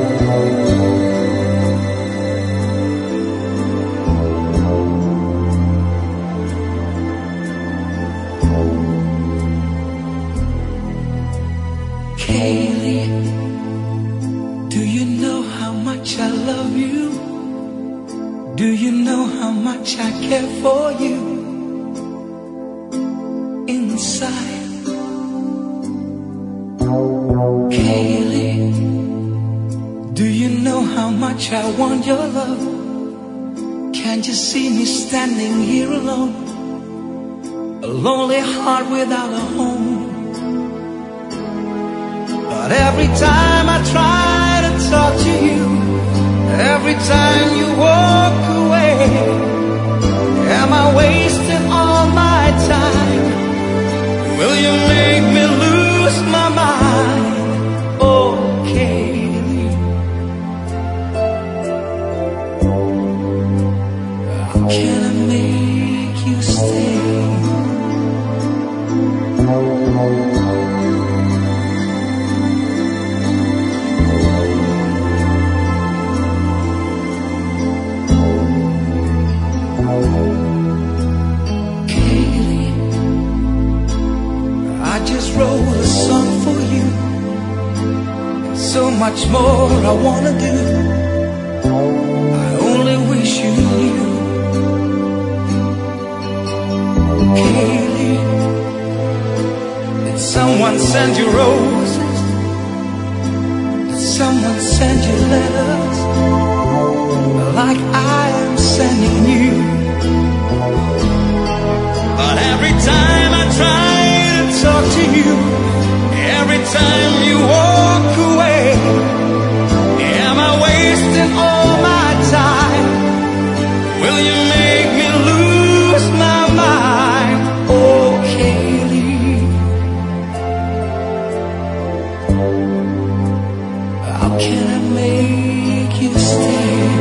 Kaylee, do you know how much I love you? Do you know how much I care for you? Inside, Kaylee, do you know how much I want your love? Can't you see me standing here alone? A lonely heart without a home. But every time I try to talk to you, every time you walk away, am I wasting all my time? Will you make me lose my mind? Oh, Kaylee, how can I make you stay? Kaylee, I just wrote a song for you. So much more I wanna do. I only wish you knew. Kaylee, did someone send you roses? Did someone send you letters like I am sending you? But every time I try to talk to you, every time you walk away, am I wasting all my time? Will you make me lose my mind? Oh, Kaylee, how can I make you stay?